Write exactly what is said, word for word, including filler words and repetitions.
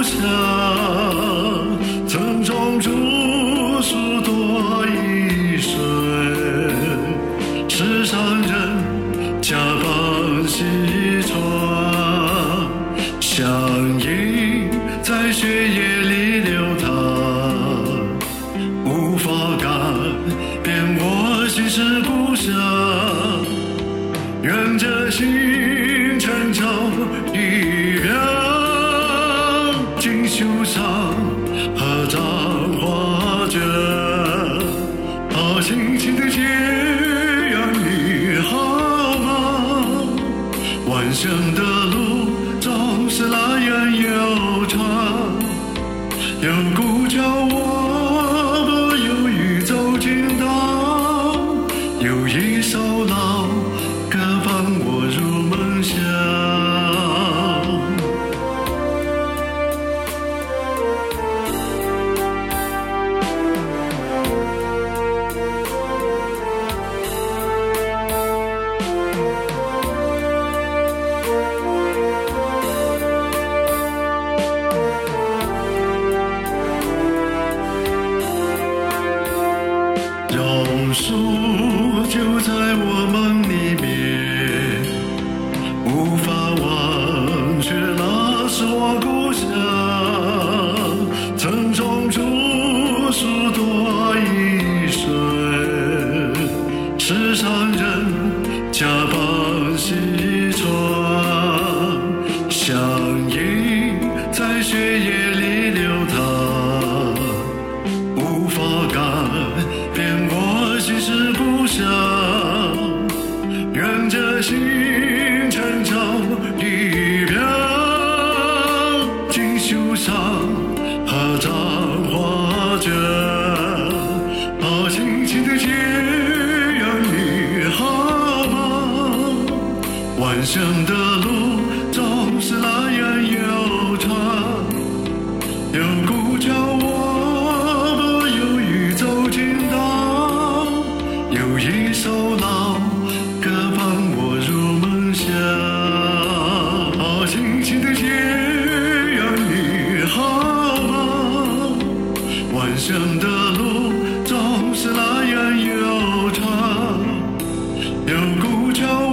乡，曾种竹树多一水，世上人家邦西川，乡音在血液里流淌，无法改变我心是故乡。愿这星辰照一亮，锦绣上合掌画卷，好心情的揭阳你好吗？万乡的路总是那样悠长，有股叫我不犹豫走近道，有一首老歌伴我入梦乡。榕树就在我梦里面，无法忘却那是我故乡。曾种竹树多一水，世上人家邦西川，乡音在血液里流淌，无法改变我心是故乡。愿这星辰照一亮，锦绣上合掌画卷，好心情的揭阳你好吗？万乡的路总是那样悠长，有股叫我不犹豫走近道，有一首老歌伴我入梦乡。好心情的揭阳你好吗？万乡的路总是那样悠长，有股叫